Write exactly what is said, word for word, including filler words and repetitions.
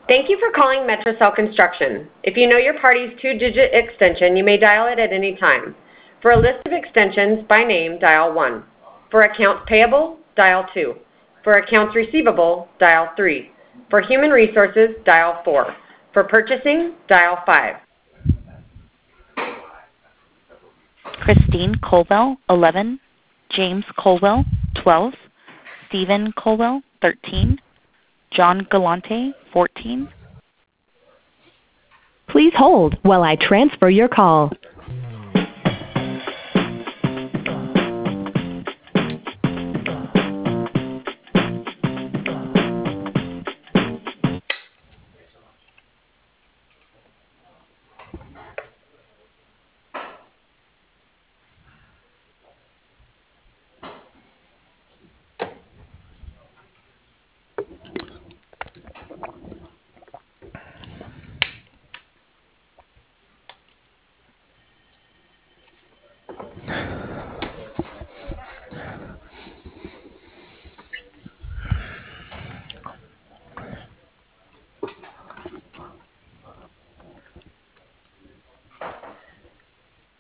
Thank you for calling Metrocell Construction. If you know your party's two-digit extension, you may dial it at any time. For a list of extensions by name, dial one. For accounts payable, dial two. For accounts receivable, dial three. For human resources, dial four. For purchasing, dial five. Christine Colwell, eleven. James Colwell, twelve. Stephen Colwell, thirteen. John Galante, fourteen. Please hold while I transfer your call.